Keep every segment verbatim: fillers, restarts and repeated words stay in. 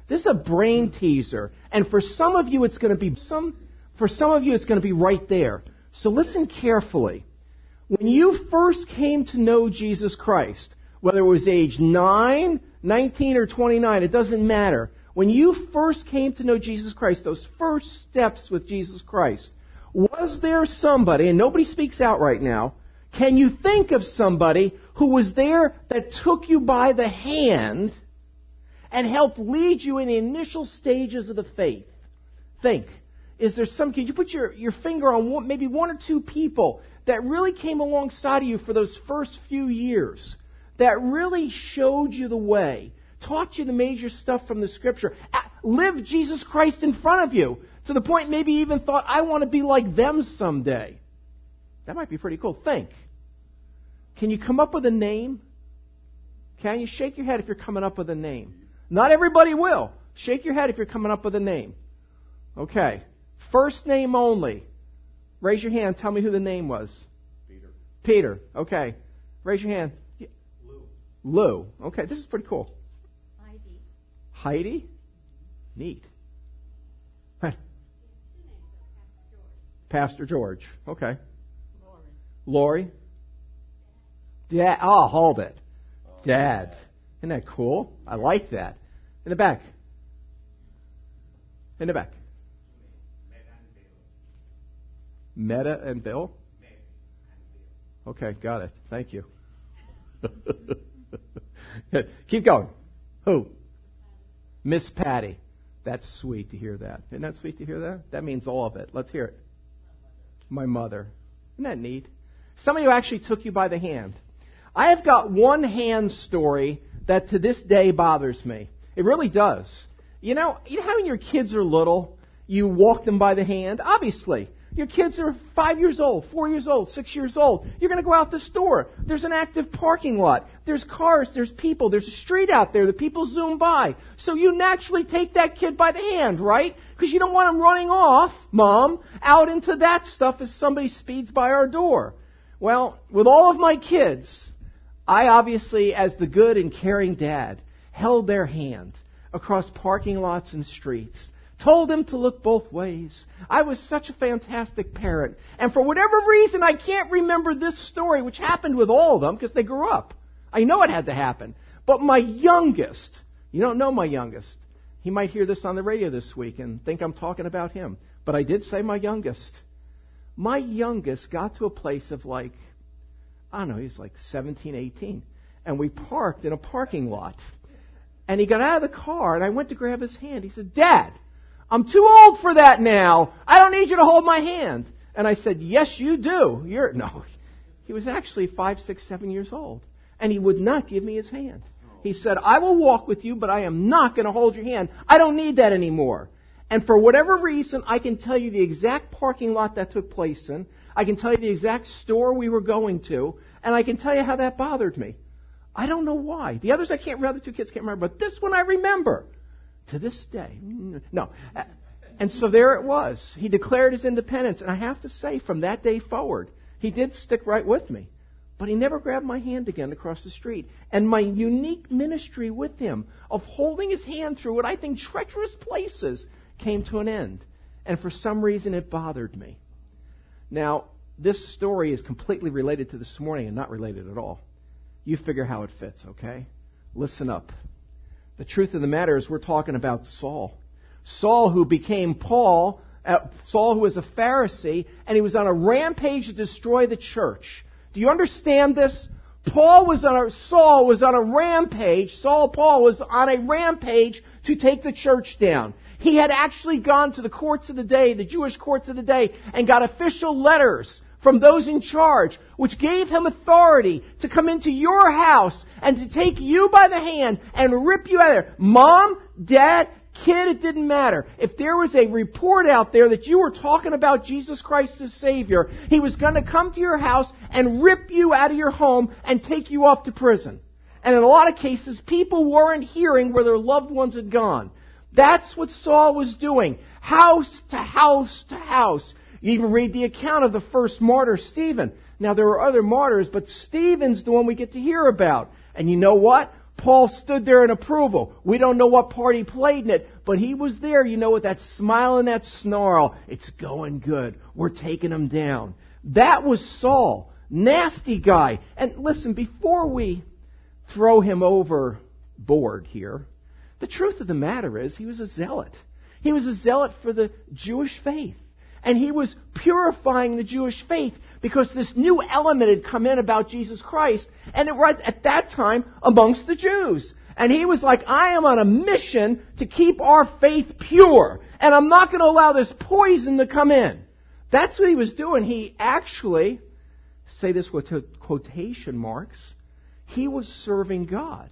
This is a brain teaser. And for some of you, it's going to be some, for some of you, it's going to be right there. So listen carefully. When you first came to know Jesus Christ, whether it was age nine, nineteen, or twenty-nine, it doesn't matter. When you first came to know Jesus Christ, those first steps with Jesus Christ, was there somebody, and nobody speaks out right now, can you think of somebody who was there that took you by the hand and helped lead you in the initial stages of the faith? Think. Is there some, could you put your, your finger on one, maybe one or two people that really came alongside of you for those first few years, that really showed you the way, taught you the major stuff from the Scripture, lived Jesus Christ in front of you, to the point maybe even thought, I want to be like them someday? That might be pretty cool. Think. Can you come up with a name? Can you? Shake your head if you're coming up with a name. Not everybody will. Shake your head if you're coming up with a name. Okay. First name only. Raise your hand. Tell me who the name was. Peter. Peter. Okay. Raise your hand. Lou. Lou. Okay. This is pretty cool. Heidi. Heidi? Neat. Huh. Pastor George. Okay. Lori. Lori? Dad. Oh, hold it. Dad. Isn't that cool? I like that. In the back. In the back. Meta and Bill? Okay, got it. Thank you. Keep going. Who? Miss Patty. That's sweet to hear that. Isn't that sweet to hear that? That means all of it. Let's hear it. My mother. Isn't that neat? Some of you actually took you by the hand. I have got one hand story that to this day bothers me. It really does. You know, you know how when your kids are little, you walk them by the hand? Obviously. Your kids are five years old, four years old, six years old. You're going to go out the store. There's an active parking lot. There's cars. There's people. There's a street out there that people zoom by. So you naturally take that kid by the hand, right? Because you don't want him running off, Mom, out into that stuff as somebody speeds by our door. Well, with all of my kids, I obviously, as the good and caring dad, held their hand across parking lots and streets. Told them to look both ways. I was such a fantastic parent. And for whatever reason, I can't remember this story, which happened with all of them because they grew up. I know it had to happen. But my youngest, you don't know my youngest. He might hear this on the radio this week and think I'm talking about him. But I did say my youngest. My youngest got to a place of like, I don't know, he's like seventeen, eighteen. And we parked in a parking lot. And he got out of the car and I went to grab his hand. He said, Dad, I'm too old for that now. I don't need you to hold my hand. And I said, yes, you do. You're no. He was actually five, six, seven years old. And he would not give me his hand. He said, I will walk with you, but I am not going to hold your hand. I don't need that anymore. And for whatever reason, I can tell you the exact parking lot that took place in. I can tell you the exact store we were going to. And I can tell you how that bothered me. I don't know why. The others I can't remember. The two kids can't remember. But this one I remember. To this day. No. And so there it was. He declared his independence. And I have to say, from that day forward, he did stick right with me. But he never grabbed my hand again across the street. And my unique ministry with him of holding his hand through what I think treacherous places came to an end. And for some reason it bothered me. Now, this story is completely related to this morning and not related at all. You figure how it fits, okay? Listen up. The truth of the matter is we're talking about Saul. Saul who became Paul, uh, Saul who was a Pharisee, and he was on a rampage to destroy the church. Do you understand this? Paul was on a, Saul was on a rampage, Saul Paul was on a rampage to take the church down. He had actually gone to the courts of the day, the Jewish courts of the day, and got official letters from those in charge, which gave him authority to come into your house and to take you by the hand and rip you out of there. Mom, Dad, kid, it didn't matter. If there was a report out there that you were talking about Jesus Christ as Savior, He was going to come to your house and rip you out of your home and take you off to prison. And in a lot of cases, people weren't hearing where their loved ones had gone. That's what Saul was doing. House to house to house. You even read the account of the first martyr, Stephen. Now, there were other martyrs, but Stephen's the one we get to hear about. And you know what? Paul stood there in approval. We don't know what part he played in it, but he was there, you know, with that smile and that snarl. It's going good. We're taking him down. That was Saul. Nasty guy. And listen, before we throw him overboard here, the truth of the matter is he was a zealot. He was a zealot for the Jewish faith. And he was purifying the Jewish faith because this new element had come in about Jesus Christ, and it was at that time amongst the Jews. And he was like, I am on a mission to keep our faith pure, and I'm not going to allow this poison to come in. That's what he was doing. He actually, say this with quotation marks, he was serving God.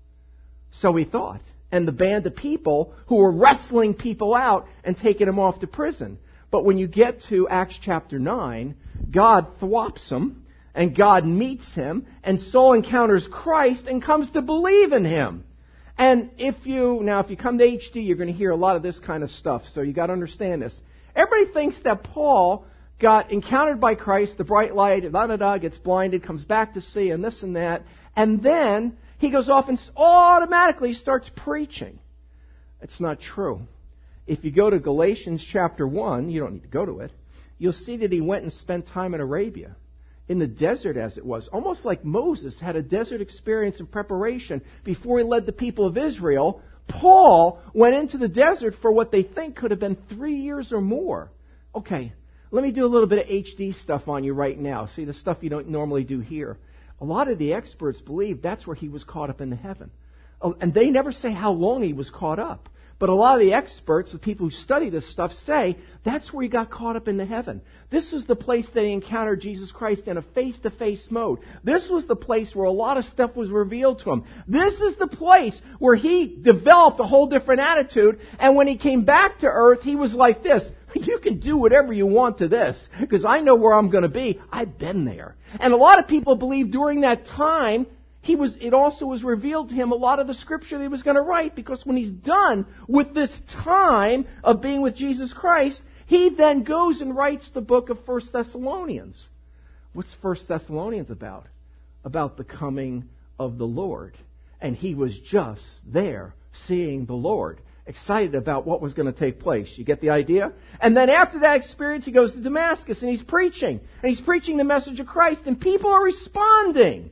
So he thought. And the band of people who were wrestling people out and taking them off to prison. But when you get to Acts chapter nine, God thwops him, and God meets him, and Saul encounters Christ and comes to believe in him. And if you, now if you come to H D, you're going to hear a lot of this kind of stuff, so you got to understand this. Everybody thinks that Paul got encountered by Christ, the bright light, da da da, gets blinded, comes back to see, and this and that, and then he goes off and automatically starts preaching. It's not true. If you go to Galatians chapter one, you don't need to go to it, you'll see that he went and spent time in Arabia, in the desert as it was. Almost like Moses had a desert experience in preparation before he led the people of Israel. Paul went into the desert for what they think could have been three years or more. Okay, let me do a little bit of H D stuff on you right now. See, the stuff you don't normally do here. A lot of the experts believe that's where he was caught up into heaven. Oh, and they never say how long he was caught up. But a lot of the experts, the people who study this stuff, say that's where he got caught up into heaven. This was the place that he encountered Jesus Christ in a face-to-face mode. This was the place where a lot of stuff was revealed to him. This is the place where he developed a whole different attitude. And when he came back to earth, he was like this. You can do whatever you want to this, because I know where I'm going to be. I've been there. And a lot of people believe during that time, He was, it also was revealed to him a lot of the scripture that he was going to write, because when he's done with this time of being with Jesus Christ, he then goes and writes the book of First Thessalonians. What's First Thessalonians about? About the coming of the Lord. And he was just there seeing the Lord, excited about what was going to take place. You get the idea? And then after that experience, he goes to Damascus and he's preaching. And he's preaching the message of Christ, and people are responding.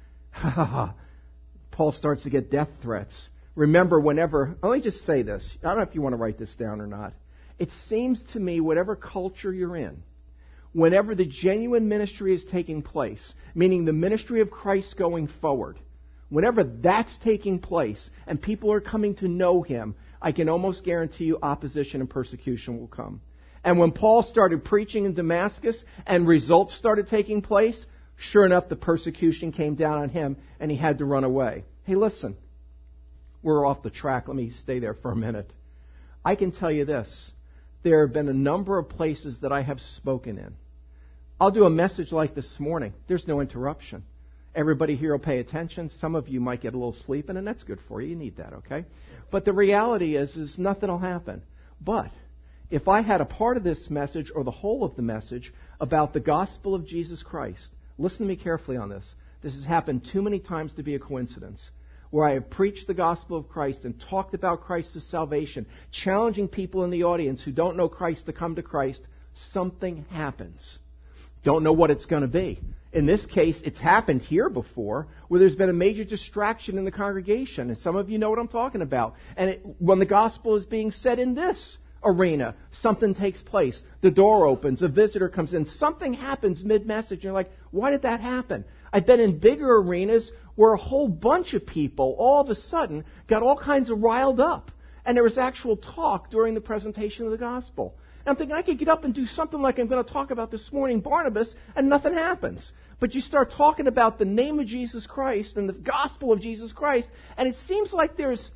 Paul starts to get death threats. Remember, whenever, let me just say this. I don't know if you want to write this down or not. It seems to me, whatever culture you're in, whenever the genuine ministry is taking place, meaning the ministry of Christ going forward, whenever that's taking place and people are coming to know Him, I can almost guarantee you opposition and persecution will come. And when Paul started preaching in Damascus and results started taking place, sure enough, the persecution came down on him and he had to run away. Hey, listen, we're off the track. Let me stay there for a minute. I can tell you this. There have been a number of places that I have spoken in. I'll do a message like this morning. There's no interruption. Everybody here will pay attention. Some of you might get a little sleeping, and that's good for you. You need that, okay? But the reality is, is nothing will happen. But if I had a part of this message or the whole of the message about the gospel of Jesus Christ, listen to me carefully on this. This has happened too many times to be a coincidence. Where I have preached the gospel of Christ and talked about Christ's salvation, challenging people in the audience who don't know Christ to come to Christ, something happens. Don't know what it's going to be. In this case, it's happened here before, where there's been a major distraction in the congregation. And some of you know what I'm talking about. And it, when the gospel is being said in this arena, something takes place. The door opens, a visitor comes in, something happens mid-message. You're like, why did that happen? I've been in bigger arenas where a whole bunch of people all of a sudden got all kinds of riled up. And there was actual talk during the presentation of the gospel. And I'm thinking, I could get up and do something like I'm going to talk about this morning, Barnabas, and nothing happens. But you start talking about the name of Jesus Christ and the gospel of Jesus Christ, and it seems like there's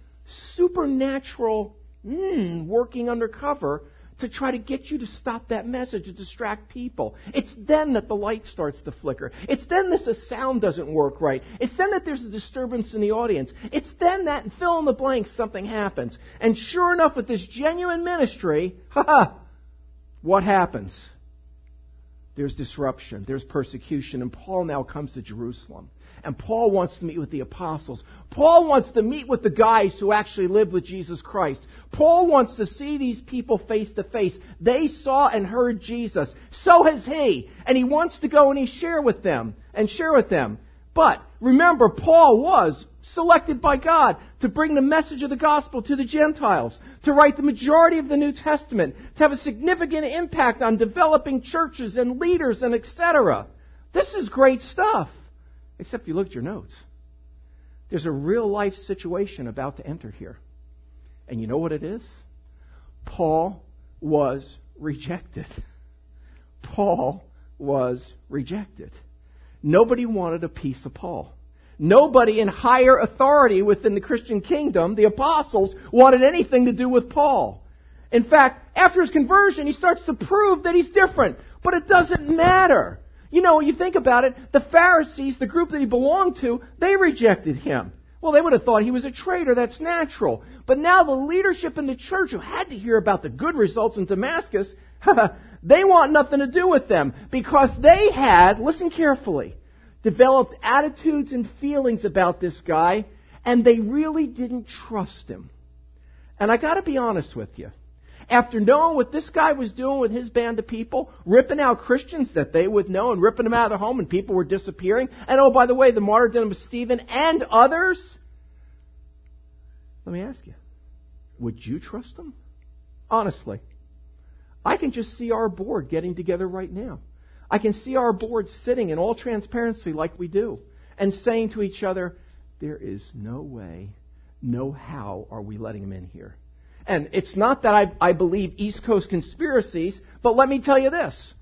supernatural mm, working undercover to try to get you to stop that message, to distract people. It's then that the light starts to flicker. It's then that the sound doesn't work right. It's then that there's a disturbance in the audience. It's then that, and fill in the blanks, something happens. And sure enough, with this genuine ministry, ha what happens? There's disruption. There's persecution. And Paul now comes to Jerusalem. And Paul wants to meet with the apostles. Paul wants to meet with the guys who actually lived with Jesus Christ. Paul wants to see these people face to face. They saw and heard Jesus. So has he. And he wants to go and he share with them and share with them. But remember, Paul was selected by God to bring the message of the gospel to the Gentiles, to write the majority of the New Testament, to have a significant impact on developing churches and leaders and et cetera. This is great stuff. Except if you look at your notes. There's a real life situation about to enter here. And you know what it is? Paul was rejected. Paul was rejected. Nobody wanted a piece of Paul. Nobody in higher authority within the Christian kingdom, the apostles, wanted anything to do with Paul. In fact, after his conversion, he starts to prove that he's different. But it doesn't matter. You know, when you think about it, the Pharisees, the group that he belonged to, they rejected him. Well, they would have thought he was a traitor. That's natural. But now the leadership in the church who had to hear about the good results in Damascus, they want nothing to do with them because they had, listen carefully, developed attitudes and feelings about this guy, and they really didn't trust him. And I got to be honest with you. After knowing what this guy was doing with his band of people, ripping out Christians that they would know and ripping them out of their home and people were disappearing, and oh, by the way, the martyrdom of Stephen and others, let me ask you, would you trust them? Honestly. I can just see our board getting together right now. I can see our board sitting in all transparency like we do and saying to each other, there is no way, no how are we letting him in here. And it's not that I, I believe East Coast conspiracies, but let me tell you this.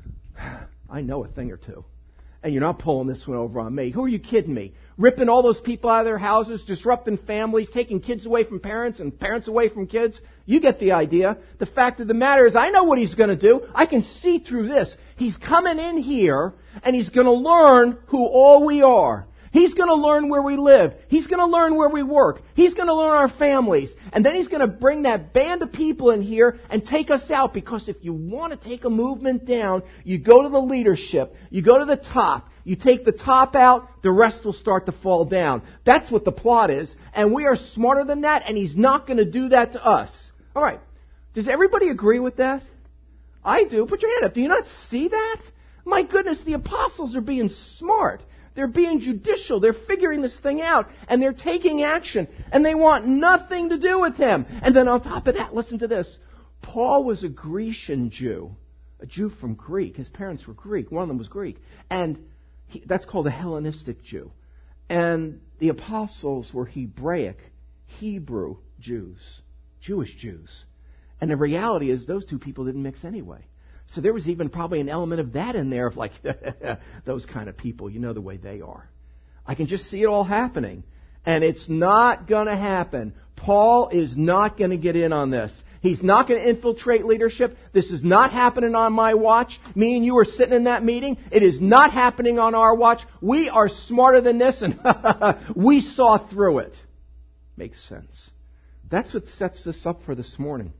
I know a thing or two. And you're not pulling this one over on me. Who are you kidding me? Ripping all those people out of their houses, disrupting families, taking kids away from parents and parents away from kids. You get the idea. The fact of the matter is I know what he's going to do. I can see through this. He's coming in here and he's going to learn who all we are. He's going to learn where we live. He's going to learn where we work. He's going to learn our families. And then he's going to bring that band of people in here and take us out. Because if you want to take a movement down, you go to the leadership. You go to the top. You take the top out, the rest will start to fall down. That's what the plot is. And we are smarter than that, and he's not going to do that to us. All right. Does everybody agree with that? I do. Put your hand up. Do you not see that? My goodness, the apostles are being smart. They're being judicial. They're figuring this thing out. And they're taking action. And they want nothing to do with him. And then on top of that, listen to this. Paul was a Grecian Jew. A Jew from Greek. His parents were Greek. One of them was Greek. And he, that's called a Hellenistic Jew. And the apostles were Hebraic, Hebrew Jews. Jewish Jews. And the reality is those two people didn't mix anyway. So there was even probably an element of that in there of like, those kind of people, you know the way they are. I can just see it all happening. And it's not going to happen. Paul is not going to get in on this. He's not going to infiltrate leadership. This is not happening on my watch. Me and you are sitting in that meeting. It is not happening on our watch. We are smarter than this, and we saw through it. Makes sense. That's what sets this up for this morning.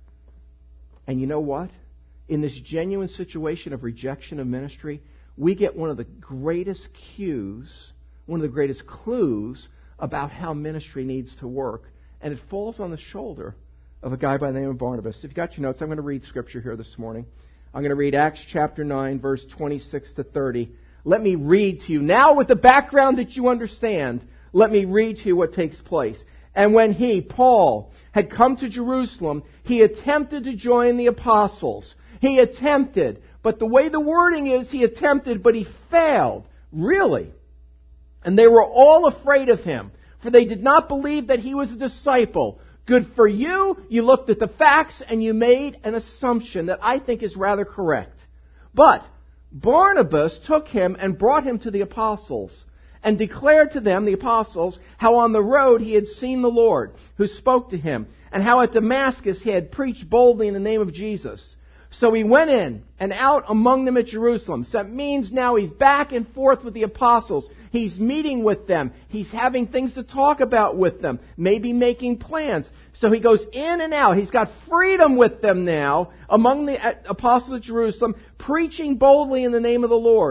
And you know what? In this genuine situation of rejection of ministry, we get one of the greatest cues, one of the greatest clues about how ministry needs to work. And it falls on the shoulder of a guy by the name of Barnabas. If you got your notes, I'm going to read Scripture here this morning. I'm going to read Acts chapter nine, verse twenty-six to thirty. Let me read to you. Now with the background that you understand, let me read to you what takes place. And when he, Paul, had come to Jerusalem, he attempted to join the apostles. He attempted, but the way the wording is, he attempted, but he failed. Really. And they were all afraid of him, for they did not believe that he was a disciple. Good for you. You looked at the facts and you made an assumption that I think is rather correct. But Barnabas took him and brought him to the apostles and declared to them, the apostles, how on the road he had seen the Lord, who spoke to him, and how at Damascus he had preached boldly in the name of Jesus. So he went in and out among them at Jerusalem. So that means now he's back and forth with the apostles. He's meeting with them. He's having things to talk about with them. Maybe making plans. So he goes in and out. He's got freedom with them now among the apostles at Jerusalem, preaching boldly in the name of the Lord.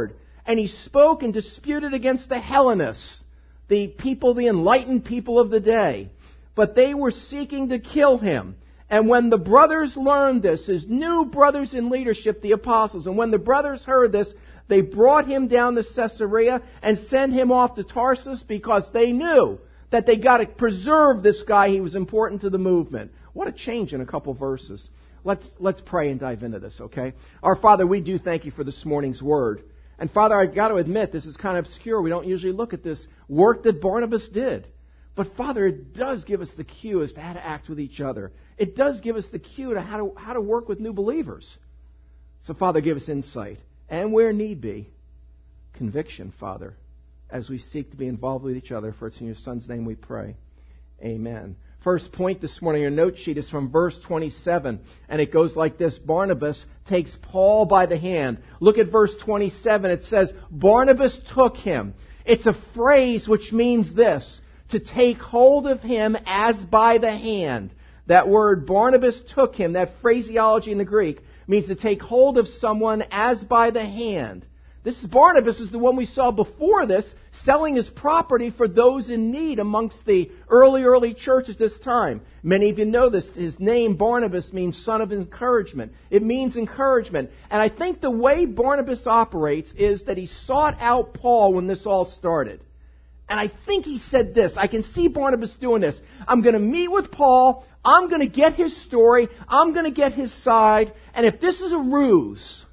and he spoke and disputed against the Hellenists, the people, the enlightened people of the day. But they were seeking to kill him. And when the brothers learned this, his new brothers in leadership, the apostles, and when the brothers heard this, they brought him down to Caesarea and sent him off to Tarsus because they knew that they got to preserve this guy. He was important to the movement. What a change in a couple verses. Let's, let's pray and dive into this, okay? Our Father, we do thank you for this morning's word. And Father, I've got to admit, this is kind of obscure. We don't usually look at this work that Barnabas did. But Father, it does give us the cue as to how to act with each other. It does give us the cue to how to, how to work with new believers. So Father, give us insight. And where need be, conviction, Father, as we seek to be involved with each other. For it's in your Son's name we pray. Amen. First point this morning, your note sheet is from verse twenty-seven. And it goes like this. Barnabas takes Paul by the hand. Look at verse twenty-seven. It says, Barnabas took him. It's a phrase which means this: to take hold of him as by the hand. That word, Barnabas took him, that phraseology in the Greek, means to take hold of someone as by the hand. This is Barnabas is the one we saw before this, selling his property for those in need amongst the early, early church at this time. Many of you know this. His name, Barnabas, means son of encouragement. It means encouragement. And I think the way Barnabas operates is that he sought out Paul when this all started. And I think he said this. I can see Barnabas doing this. I'm going to meet with Paul. I'm going to get his story. I'm going to get his side. And if this is a ruse,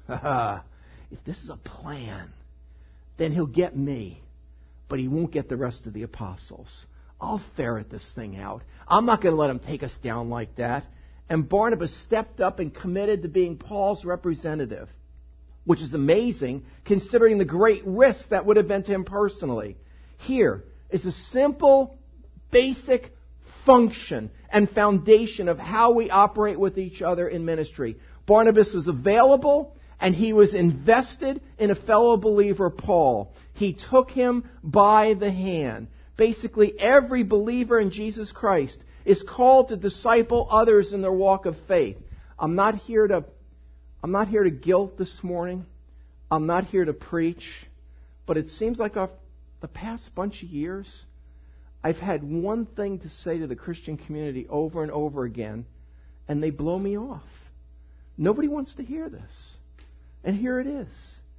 if this is a plan, then he'll get me. But he won't get the rest of the apostles. I'll ferret this thing out. I'm not going to let him take us down like that. And Barnabas stepped up and committed to being Paul's representative, which is amazing considering the great risk that would have been to him personally. Here is a simple, basic function and foundation of how we operate with each other in ministry. Barnabas was available, and he was invested in a fellow believer, Paul. He took him by the hand. Basically, every believer in Jesus Christ is called to disciple others in their walk of faith. I'm not here to, I'm not here to guilt this morning. I'm not here to preach. But it seems like our The past bunch of years, I've had one thing to say to the Christian community over and over again, and they blow me off. Nobody wants to hear this. And here it is.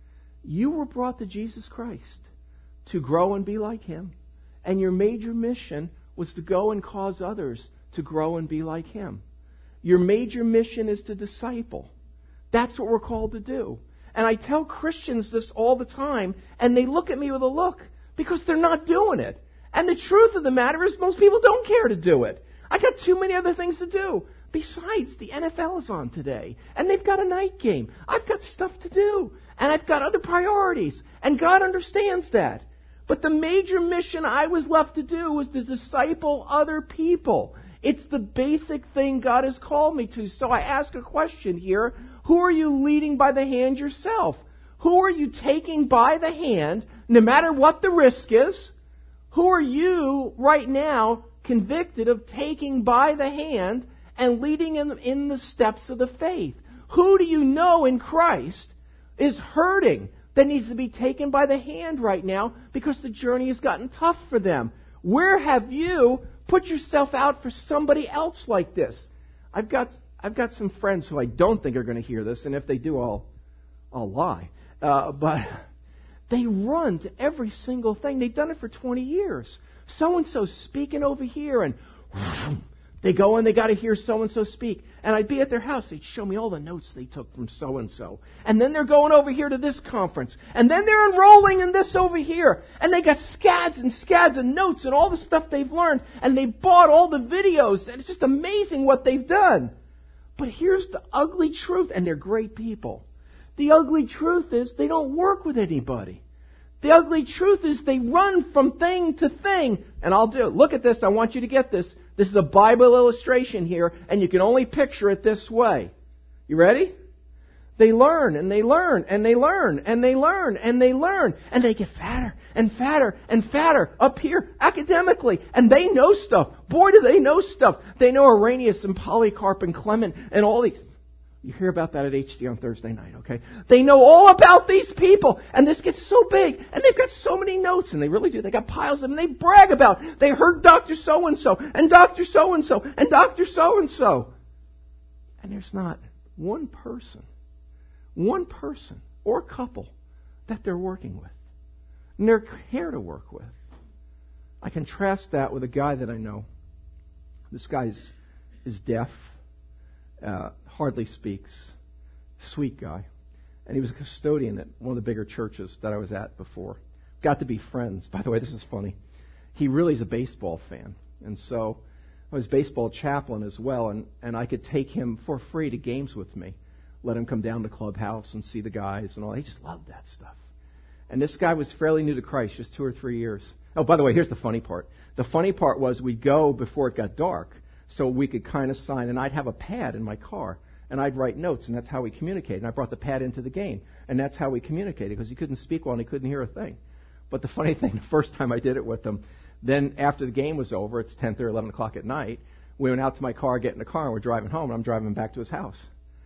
You were brought to Jesus Christ to grow and be like Him. And your major mission was to go and cause others to grow and be like Him. Your major mission is to disciple. That's what we're called to do. And I tell Christians this all the time, and they look at me with a look. Because they're not doing it. And the truth of the matter is most people don't care to do it. I got too many other things to do. Besides, the N F L is on today. And they've got a night game. I've got stuff to do. And I've got other priorities. And God understands that. But the major mission I was left to do was to disciple other people. It's the basic thing God has called me to. So I ask a question here. Who are you leading by the hand yourself? Who are you taking by the hand, no matter what the risk is? Who are you right now convicted of taking by the hand and leading them in the steps of the faith? Who do you know in Christ is hurting that needs to be taken by the hand right now because the journey has gotten tough for them? Where have you put yourself out for somebody else like this? I've got I've got some friends who I don't think are going to hear this, and if they do, I'll I'll lie. Uh, but they run to every single thing. They've done it for twenty years. So-and-so speaking over here, and they go and they got to hear so-and-so speak. And I'd be at their house. They'd show me all the notes they took from so-and-so. And then they're going over here to this conference. And then they're enrolling in this over here. And they got scads and scads and notes and all the stuff they've learned. And they bought all the videos. And it's just amazing what they've done. But here's the ugly truth. And they're great people. The ugly truth is they don't work with anybody. The ugly truth is they run from thing to thing. And I'll do it. Look at this. I want you to get this. This is a Bible illustration here, and you can only picture it this way. You ready? They learn, and they learn, and they learn, and they learn, and they learn. And they get fatter, and fatter, and fatter up here academically. And they know stuff. Boy, do they know stuff. They know Irenaeus and Polycarp and Clement and all these. You hear about that at H D on Thursday night, okay? They know all about these people, and this gets so big, and they've got so many notes, and they really do. They got piles of them, and they brag about, they heard Doctor So-and-so, and Doctor So-and-so, and Doctor So-and-so. And there's not one person, one person or couple that they're working with, and they're here to work with. I contrast that with a guy that I know. This guy is, is deaf. Uh, hardly speaks, sweet guy. And he was a custodian at one of the bigger churches that I was at before. Got to be friends. By the way, this is funny. He really is a baseball fan. And so I was baseball chaplain as well, and, and I could take him for free to games with me. Let him come down to clubhouse and see the guys and all. He just loved that stuff. And this guy was fairly new to Christ, just two or three years. Oh, by the way, here's the funny part. The funny part was we'd go before it got dark, so we could kind of sign, and I'd have a pad in my car, and I'd write notes, and that's how we communicated. And I brought the pad into the game, and that's how we communicated, because he couldn't speak well and he couldn't hear a thing. But the funny thing, the first time I did it with him, then after the game was over, it's ten or eleven o'clock at night, we went out to my car, get in the car, and we're driving home, and I'm driving back to his house.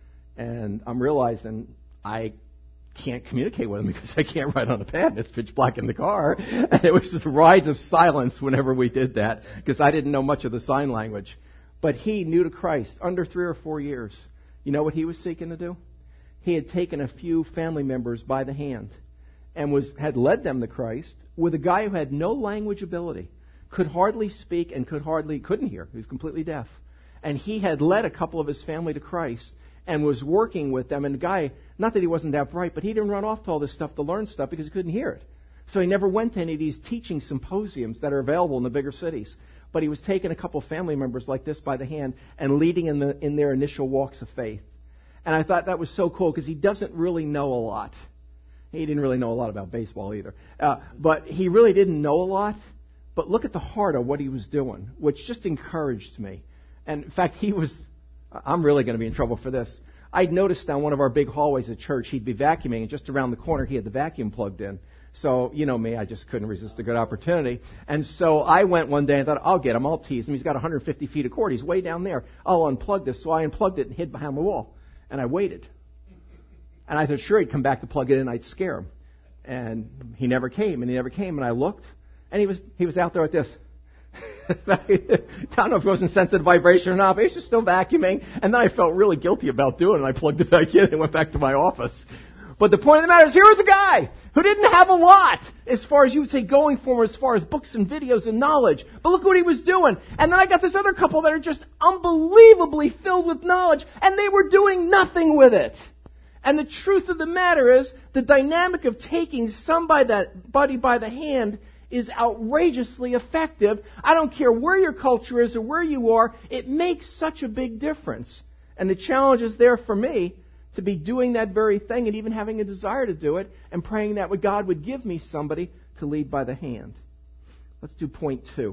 And I'm realizing I can't communicate with him because I can't write on a pad, and it's pitch black in the car. And it was just rides of silence whenever we did that, because I didn't know much of the sign language. But he, new to Christ, under three or four years, you know what he was seeking to do? He had taken a few family members by the hand and was had led them to Christ with a guy who had no language ability, could hardly speak and could hardly couldn't hear. He was completely deaf. And he had led a couple of his family to Christ and was working with them. And the guy, not that he wasn't that bright, but he didn't run off to all this stuff to learn stuff because he couldn't hear it. So he never went to any of these teaching symposiums that are available in the bigger cities. But he was taking a couple of family members like this by the hand and leading in, the, in their initial walks of faith. And I thought that was so cool because he doesn't really know a lot. He didn't really know a lot about baseball either. Uh, but he really didn't know a lot. But look at the heart of what he was doing, which just encouraged me. And in fact, he was, I'm really going to be in trouble for this. I'd noticed down one of our big hallways at church, he'd be vacuuming, and just around the corner he had the vacuum plugged in. So, you know me, I just couldn't resist a good opportunity. And so I went one day and thought, I'll get him, I'll tease him. He's got one hundred fifty feet of cord. He's way down there. I'll unplug this. So I unplugged it and hid behind the wall. And I waited. And I thought, sure, he'd come back to plug it in, I'd scare him. And he never came, and he never came. And I looked, and he was he was out there like this. I don't know if it was in sensitive vibration or not, but he was just still vacuuming. And then I felt really guilty about doing it, and I plugged it back in and went back to my office. But the point of the matter is, here was a guy who didn't have a lot, as far as you would say, going for him, as far as books and videos and knowledge. But look what he was doing. And then I got this other couple that are just unbelievably filled with knowledge, and they were doing nothing with it. And the truth of the matter is, the dynamic of taking somebody by the hand is outrageously effective. I don't care where your culture is or where you are, it makes such a big difference. And the challenge is there for me to be doing that very thing and even having a desire to do it and praying that God would give me somebody to lead by the hand. Let's do point two.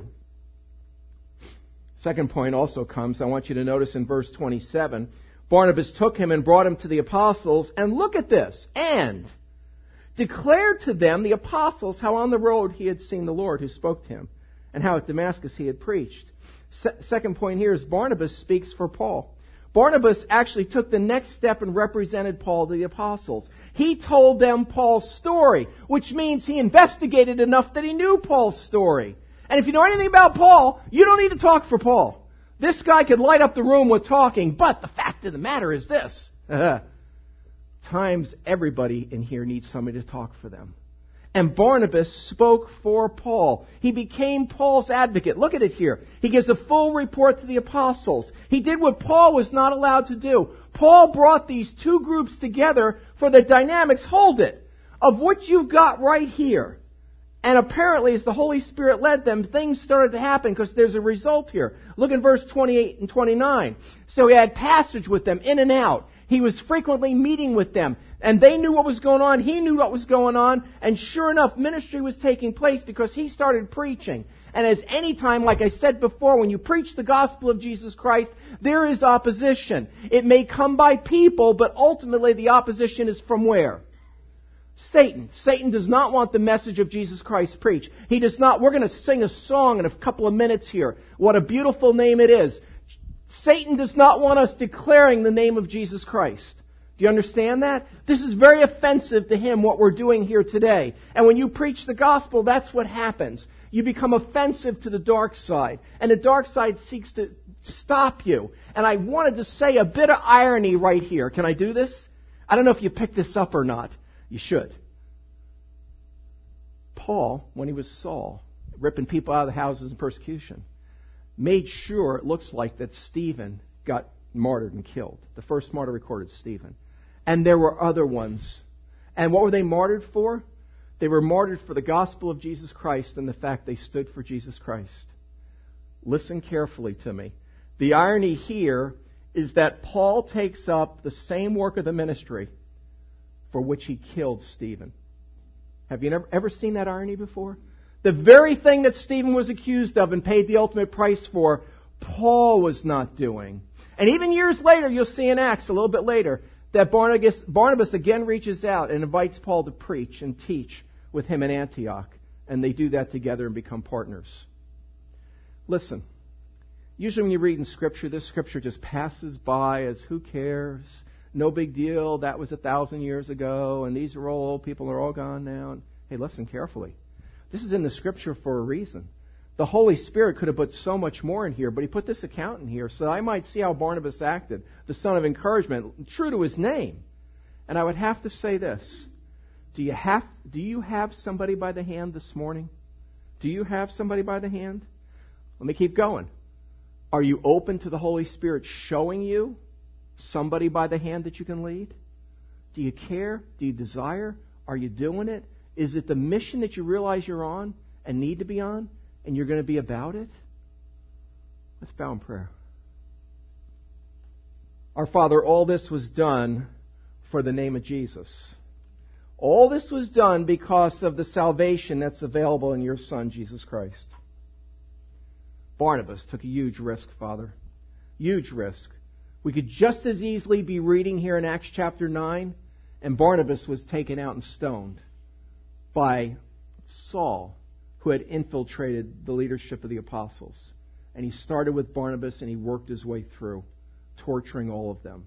Second point also comes, I want you to notice in verse twenty-seven, Barnabas took him and brought him to the apostles, and look at this, and declared to them, the apostles, how on the road he had seen the Lord who spoke to him, and how at Damascus he had preached. Se- second point here is Barnabas speaks for Paul. Barnabas actually took the next step and represented Paul to the apostles. He told them Paul's story, which means he investigated enough that he knew Paul's story. And if you know anything about Paul, you don't need to talk for Paul. This guy could light up the room with talking, but the fact of the matter is this. Times everybody in here needs somebody to talk for them. And Barnabas spoke for Paul. He became Paul's advocate. Look at it here. He gives a full report to the apostles. He did what Paul was not allowed to do. Paul brought these two groups together for the dynamics, hold it, of what you've got right here. And apparently, as the Holy Spirit led them, things started to happen because there's a result here. Look in verse twenty-eight and twenty-nine. So he had passage with them, in and out. He was frequently meeting with them. And they knew what was going on. He knew what was going on. And sure enough, ministry was taking place because he started preaching. And as any time, like I said before, when you preach the gospel of Jesus Christ, there is opposition. It may come by people, but ultimately the opposition is from where? Satan. Satan does not want the message of Jesus Christ preached. He does not. We're going to sing a song in a couple of minutes here. What a beautiful name it is. Satan does not want us declaring the name of Jesus Christ. Do you understand that? This is very offensive to him, what we're doing here today. And when you preach the gospel, that's what happens. You become offensive to the dark side. And the dark side seeks to stop you. And I wanted to say a bit of irony right here. Can I do this? I don't know if you picked this up or not. You should. Paul, when he was Saul, ripping people out of the houses in persecution, made sure it looks like that Stephen got martyred and killed. The first martyr recorded, Stephen. And there were other ones. And what were they martyred for? They were martyred for the gospel of Jesus Christ and the fact they stood for Jesus Christ. Listen carefully to me. The irony here is that Paul takes up the same work of the ministry for which he killed Stephen. Have you never, ever seen that irony before? The very thing that Stephen was accused of and paid the ultimate price for, Paul was not doing. And even years later, you'll see in Acts, a little bit later, that Barnabas, Barnabas again reaches out and invites Paul to preach and teach with him in Antioch. And they do that together and become partners. Listen, usually when you read in Scripture, this Scripture just passes by as who cares? No big deal. That was a thousand years ago. And these are all old people. They're all gone now. Hey, listen carefully. This is in the Scripture for a reason. The Holy Spirit could have put so much more in here, but He put this account in here so I might see how Barnabas acted, the son of encouragement, true to his name. And I would have to say this. Do you have, do you have somebody by the hand this morning? Do you have somebody by the hand? Let me keep going. Are you open to the Holy Spirit showing you somebody by the hand that you can lead? Do you care? Do you desire? Are you doing it? Is it the mission that you realize you're on and need to be on? And you're going to be about it? Let's bow in prayer. Our Father, all this was done for the name of Jesus. All this was done because of the salvation that's available in your Son, Jesus Christ. Barnabas took a huge risk, Father. Huge risk. We could just as easily be reading here in Acts chapter nine, and Barnabas was taken out and stoned by Saul, who had infiltrated the leadership of the apostles. And he started with Barnabas and he worked his way through, torturing all of them.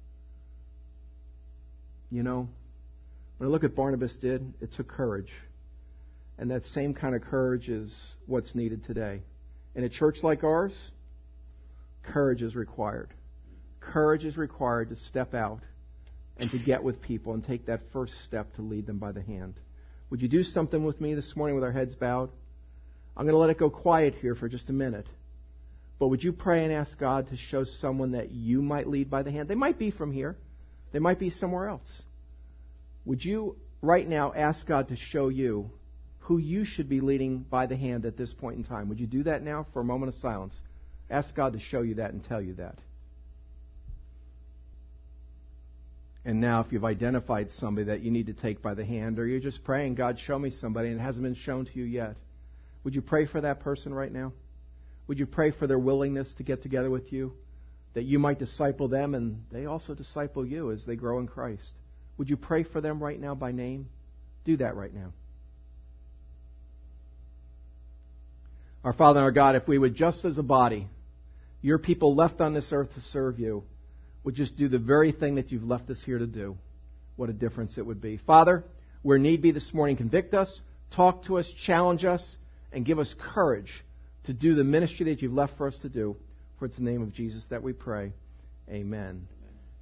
You know, when I look at Barnabas did, it took courage. And that same kind of courage is what's needed today. In a church like ours, courage is required. Courage is required to step out and to get with people and take that first step to lead them by the hand. Would you do something with me this morning with our heads bowed? I'm going to let it go quiet here for just a minute. But would you pray and ask God to show someone that you might lead by the hand? They might be from here. They might be somewhere else. Would you right now ask God to show you who you should be leading by the hand at this point in time? Would you do that now for a moment of silence? Ask God to show you that and tell you that. And now if you've identified somebody that you need to take by the hand, or you're just praying, God, show me somebody, and it hasn't been shown to you yet, would you pray for that person right now? Would you pray for their willingness to get together with you, that you might disciple them and they also disciple you as they grow in Christ? Would you pray for them right now by name? Do that right now. Our Father and our God, if we would just as a body, your people left on this earth to serve you, would just do the very thing that you've left us here to do, what a difference it would be. Father, where need be this morning, convict us, talk to us, challenge us, and give us courage to do the ministry that you've left for us to do. For it's in the name of Jesus that we pray. Amen.